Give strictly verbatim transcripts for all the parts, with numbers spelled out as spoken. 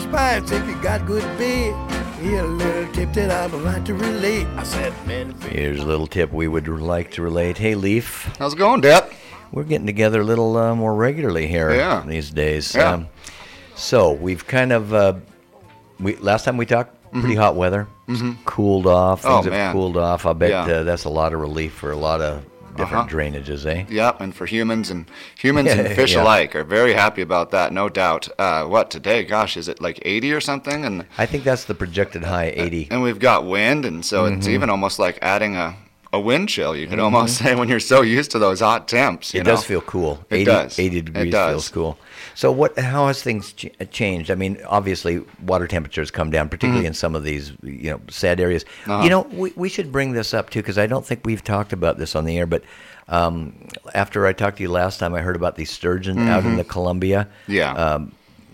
spines if you got good bed. Here's a little tip that I would like to relate. I said, man. Here's a little tip we would like to relate. Hey, Leaf. How's it going, Dad? We're getting together a little uh, more regularly here yeah. these days. Yeah. Um, so we've kind of, uh, we last time we talked, mm-hmm. pretty hot weather. Mm-hmm. Cooled off. Things oh, have man. cooled off. I bet yeah. uh, that's a lot of relief for a lot of different uh-huh. drainages, eh? Yep, and for humans and humans and fish yeah. alike are very happy about that, no doubt. Uh, what, today, gosh, is it like eighty or something? And I think that's the projected high, eighty. And we've got wind, and so mm-hmm. it's even almost like adding a, a wind chill, you could mm-hmm. almost say, when you're so used to those hot temps. You it know? does feel cool. It eighty, does. eighty degrees it does. feels cool. So what? How has things ch- changed? I mean, obviously, water temperatures come down, particularly mm-hmm. in some of these, you know, sad areas. Uh-huh. You know, we we should bring this up too, because I don't think we've talked about this on the air. But um, after I talked to you last time, I heard about these sturgeon mm-hmm. out in the Columbia, yeah, um,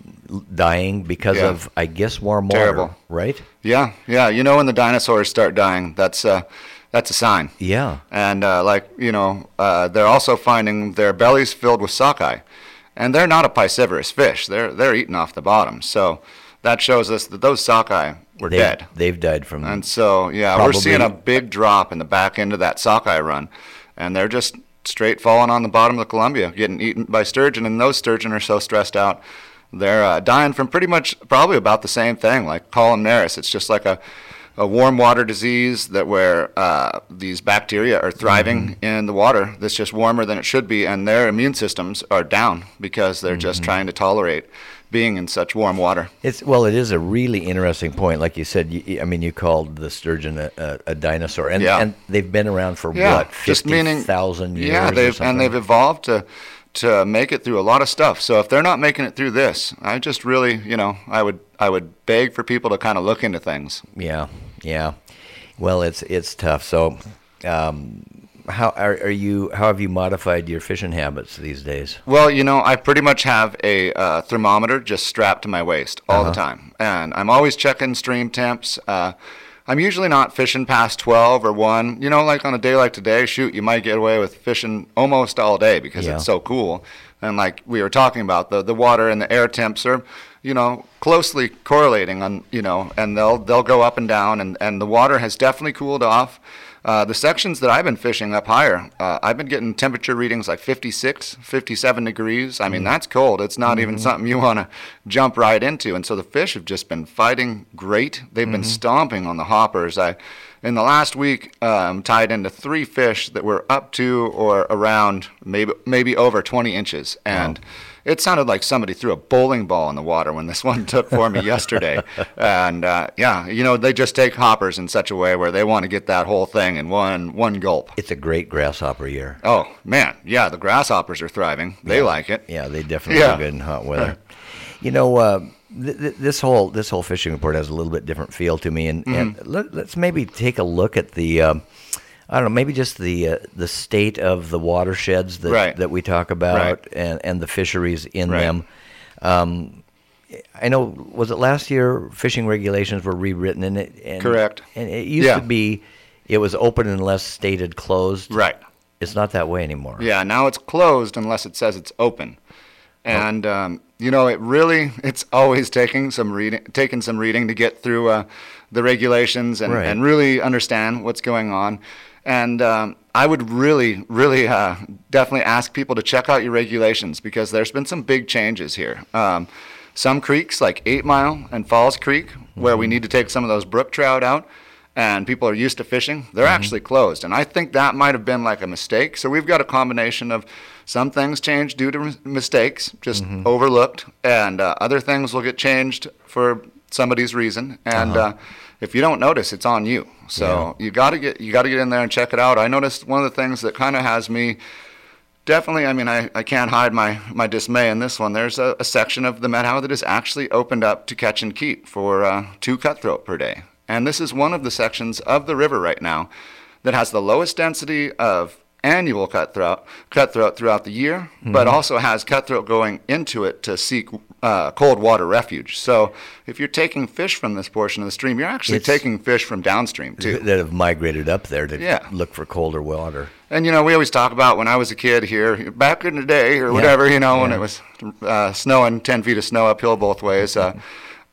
dying because yeah. of, I guess, warm water. Terrible. Right? Yeah, yeah. You know, when the dinosaurs start dying, that's uh, that's a sign. Yeah. And uh, like you know, uh, they're also finding their bellies filled with sockeye. And they're not a piscivorous fish. They're they're eating off the bottom. So that shows us that those sockeye were they've, dead. They've died from. And so yeah, probably. we're seeing a big drop in the back end of that sockeye run, and they're just straight falling on the bottom of the Columbia, getting eaten by sturgeon. And those sturgeon are so stressed out, they're uh, dying from pretty much probably about the same thing, like columnaris. It's just like a a warm water disease that where uh, these bacteria are thriving mm-hmm. in the water that's just warmer than it should be, and their immune systems are down because they're mm-hmm. just trying to tolerate being in such warm water. It's well, it is a really interesting point. Like you said, you, I mean, you called the sturgeon a, a, a dinosaur, and yeah. and they've been around for yeah. what, fifty thousand years? Yeah, they've, or something? and they've evolved to to make it through a lot of stuff. So if they're not making it through this, I just really, you know, I would I would beg for people to kind of look into things. Yeah, yeah. Well, it's it's tough. So, um, how are, are you? How have you modified your fishing habits these days? Well, you know, I pretty much have a uh, thermometer just strapped to my waist all uh-huh. the time, and I'm always checking stream temps. Uh, I'm usually not fishing past twelve or one. You know, like on a day like today, shoot, you might get away with fishing almost all day because yeah. it's so cool. And like we were talking about, the the water and the air temps are, you know, closely correlating on, you know, and they'll they'll go up and down, and, and the water has definitely cooled off. Uh, the sections that I've been fishing up higher, uh, I've been getting temperature readings like fifty-six, fifty-seven degrees. I mean, mm. that's cold. It's not mm-hmm. even something you want to jump right into. And so the fish have just been fighting great. They've mm-hmm. been stomping on the hoppers. I, in the last week, um, tied into three fish that were up to or around maybe maybe over twenty inches. And wow. It sounded like somebody threw a bowling ball in the water when this one took for me yesterday. And, uh, yeah, you know, they just take hoppers in such a way where they want to get that whole thing in one one gulp. It's a great grasshopper year. Oh, man. Yeah, the grasshoppers are thriving. They yeah. like it. Yeah, they definitely yeah. are good in hot weather. You know, uh, th- th- this whole this whole fishing report has a little bit different feel to me. And, mm-hmm. and let, let's maybe take a look at the... Um, I don't know, maybe just the uh, the state of the watersheds that right. that we talk about right. and, and the fisheries in right. them. Um, I know, was it last year fishing regulations were rewritten? And it, and, Correct. And it used yeah. to be it was open unless stated closed. Right. It's not that way anymore. Yeah, now it's closed unless it says it's open. And, oh. um, you know, it really, it's always taking some reading, taking some reading to get through uh, the regulations and, right. and really understand what's going on. And um, I would really, really uh, definitely ask people to check out your regulations because there's been some big changes here. Um, some creeks, like Eight Mile and Falls Creek, mm-hmm. where we need to take some of those brook trout out, and people are used to fishing, they're mm-hmm. actually closed. And I think that might have been like a mistake. So we've got a combination of some things changed due to mistakes, just mm-hmm. overlooked, and uh, other things will get changed for somebody's reason. And uh-huh. uh, if you don't notice, it's on you. So yeah. you got to get you got to get in there and check it out. I noticed one of the things that kind of has me definitely, I mean, I, I can't hide my, my dismay in this one. There's a, a section of the Methow that is actually opened up to catch and keep for uh, two cutthroat per day. And this is one of the sections of the river right now that has the lowest density of annual cutthroat, cutthroat throughout the year, mm-hmm. but also has cutthroat going into it to seek uh, cold water refuge. So if you're taking fish from this portion of the stream, you're actually it's, taking fish from downstream too. That have migrated up there to yeah. look for colder water. And, you know, we always talk about when I was a kid here, back in the day or whatever, yeah. you know, yeah. when it was uh, snowing, ten feet of snow uphill both ways, uh,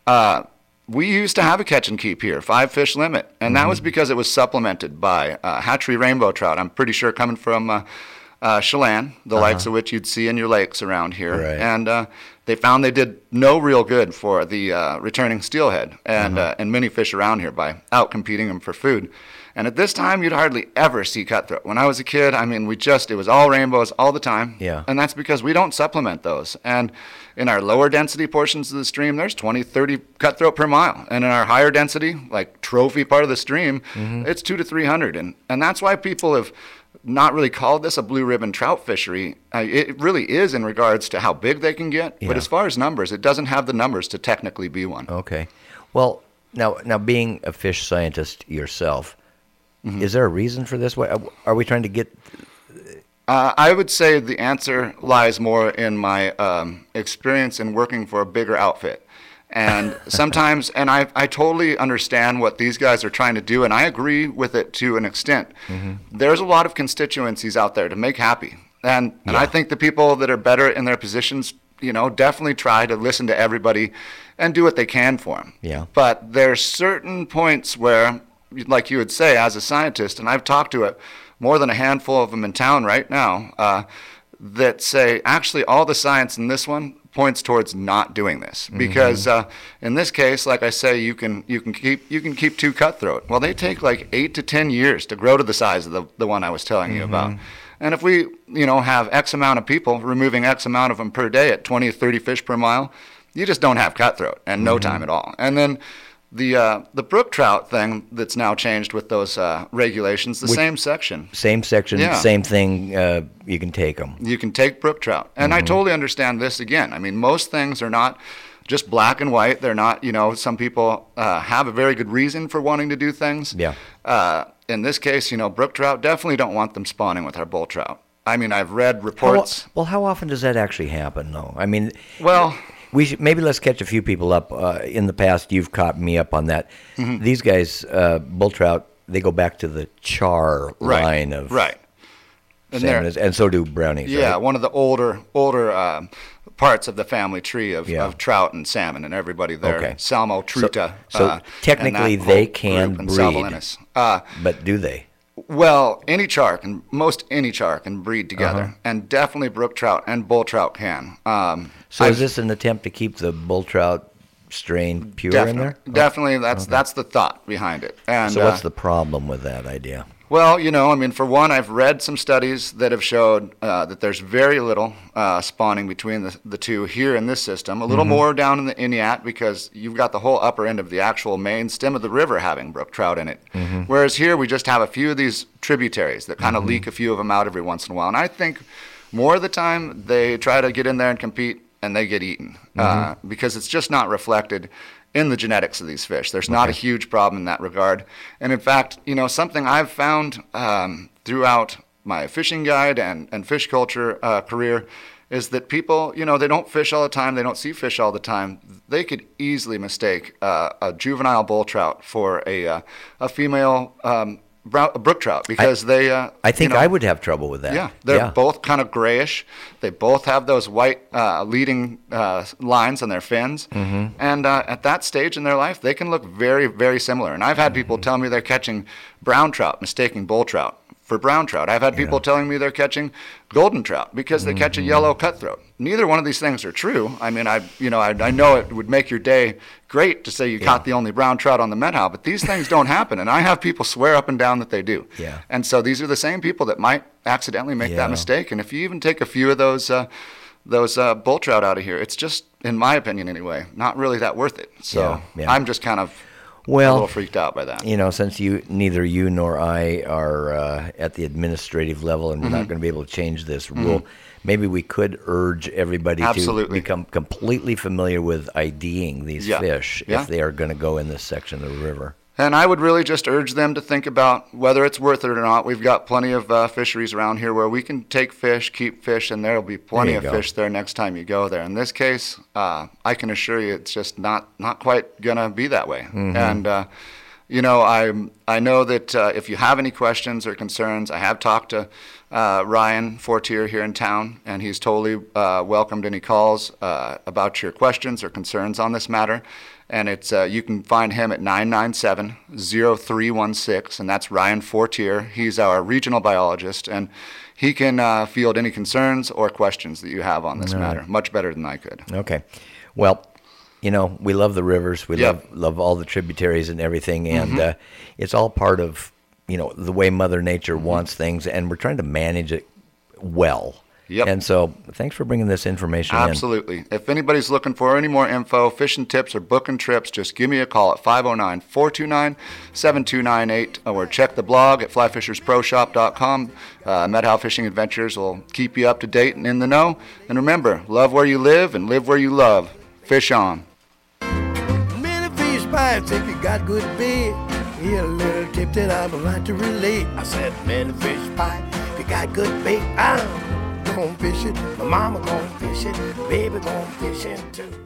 uh, we used to have a catch and keep here, five fish limit, and mm-hmm. that was because it was supplemented by uh, hatchery rainbow trout. I'm pretty sure coming from uh, uh, Chelan, the uh-huh. likes of which you'd see in your lakes around here. Right. And uh, they found they did no real good for the uh, returning steelhead and uh-huh. uh, and many fish around here by outcompeting them for food. And at this time, you'd hardly ever see cutthroat. When I was a kid, I mean, we just, it was all rainbows all the time. Yeah. And that's because we don't supplement those. And in our lower density portions of the stream, there's twenty, thirty cutthroat per mile. And in our higher density, like trophy part of the stream, mm-hmm. it's two to three hundred. And, and that's why people have not really called this a blue ribbon trout fishery. Uh, it really is in regards to how big they can get. Yeah. But as far as numbers, it doesn't have the numbers to technically be one. Okay. Well, now, now being a fish scientist yourself, mm-hmm. is there a reason for this? What, are we trying to get... Uh, I would say the answer lies more in my um, experience in working for a bigger outfit. And sometimes, and I I totally understand what these guys are trying to do, and I agree with it to an extent. Mm-hmm. There's a lot of constituencies out there to make happy. And, and yeah. I think the people that are better in their positions, you know, definitely try to listen to everybody and do what they can for them. Yeah. But there's certain points where, like you would say, as a scientist, and I've talked to it, more than a handful of them in town right now, uh, that say, actually, all the science in this one points towards not doing this. Because mm-hmm. uh, in this case, like I say, you can you can keep you can keep two cutthroat. Well, they take like eight to ten years to grow to the size of the, the one I was telling mm-hmm. you about. And if we, you know, have X amount of people removing X amount of them per day at twenty or thirty fish per mile, you just don't have cutthroat and no mm-hmm. time at all. And then The uh, the brook trout thing that's now changed with those uh, regulations, the Which, same section. Same section, yeah. same thing, uh, you can take them. You can take brook trout. And mm-hmm. I totally understand this again. I mean, most things are not just black and white. They're not, you know, some people uh, have a very good reason for wanting to do things. Yeah. Uh, in this case, you know, brook trout, definitely don't want them spawning with our bull trout. I mean, I've read reports. How, well, how often does that actually happen, though? I mean... Well... We should, maybe let's catch a few people up. Uh, in the past, you've caught me up on that. Mm-hmm. These guys, uh, bull trout, they go back to the char right. line of right. And, salmon, and so do brownies. Yeah, right? one of the older older uh, parts of the family tree of, yeah. of trout and salmon, and everybody there. Okay. Salmo, Truta. So, so uh, technically, they can breed, uh, but do they? Well, any char can, most any char can breed together, uh-huh. and definitely brook trout and bull trout can. Um, so I've, is this an attempt to keep the bull trout strain pure definitely, in there? Definitely, oh. that's okay. that's the thought behind it. And so what's uh, the problem with that idea? Well, you know, I mean, for one, I've read some studies that have showed uh, that there's very little uh, spawning between the, the two here in this system. A little mm-hmm. more down in the Inuit because you've got the whole upper end of the actual main stem of the river having brook trout in it. Mm-hmm. Whereas here we just have a few of these tributaries that kind of mm-hmm. leak a few of them out every once in a while. And I think more of the time they try to get in there and compete and they get eaten mm-hmm. uh, because it's just not reflected in the genetics of these fish. There's not okay. a huge problem in that regard. And in fact, you know, something I've found um, throughout my fishing guide and, and fish culture uh, career is that people, you know, they don't fish all the time, they don't see fish all the time. They could easily mistake uh, a juvenile bull trout for a, uh, a female um, brown, a brook trout because I, they... Uh, I think you know, I would have trouble with that. Yeah, they're yeah. both kind of grayish. They both have those white uh, leading uh, lines on their fins. Mm-hmm. And uh, at that stage in their life, they can look very, very similar. And I've had mm-hmm. people tell me they're catching brown trout, mistaking bull trout for brown trout. I've had people yeah. telling me they're catching golden trout because they mm-hmm. catch a yellow cutthroat. Neither one of these things are true. I mean, I you know, I, I know it would make your day great to say you yeah. caught the only brown trout on the Methow, but these things don't happen. And I have people swear up and down that they do. Yeah. And so these are the same people that might accidentally make yeah. that mistake. And if you even take a few of those uh, those uh, bull trout out of here, it's just, in my opinion anyway, not really that worth it. So yeah. Yeah. I'm just kind of well, a little freaked out by that. You know, since you neither you nor I are uh, at the administrative level and we're mm-hmm. not going to be able to change this rule, mm-hmm. maybe we could urge everybody Absolutely. to become completely familiar with IDing these yeah. fish yeah. if they are going to go in this section of the river. And I would really just urge them to think about whether it's worth it or not. We've got plenty of uh, fisheries around here where we can take fish, keep fish, and there'll be plenty of go. fish there next time you go there. In this case, uh, I can assure you it's just not, not quite going to be that way. Mm-hmm. And uh, you know, I I know that uh, if you have any questions or concerns, I have talked to uh, Ryan Fortier here in town, and he's totally uh, welcomed any calls uh, about your questions or concerns on this matter. And it's uh, you can find him at nine nine seven, zero three one six, and that's Ryan Fortier. He's our regional biologist, and he can uh, field any concerns or questions that you have on this All matter right. much better than I could. Okay. Well, you know, we love the rivers. We Yep. love love all the tributaries and everything, and Mm-hmm. uh, it's all part of, you know, the way Mother Nature Mm-hmm. wants things, and we're trying to manage it well. Yep. And so, thanks for bringing this information in. Absolutely. If anybody's looking for any more info, fishing tips, or booking trips, just give me a call at five oh nine, four two nine, seven two nine eight, or check the blog at fly fishers pro shop dot com. Uh, Medhow Fishing Adventures will keep you up to date and in the know. And remember, love where you live and live where you love. Fish on. Many fish bites if you got good bait. Here a little tip that I would like to relate. I said, many fish bite if you got good bait. I'm gonna fish it. My mama gonna fish it. Baby gonna fish it too.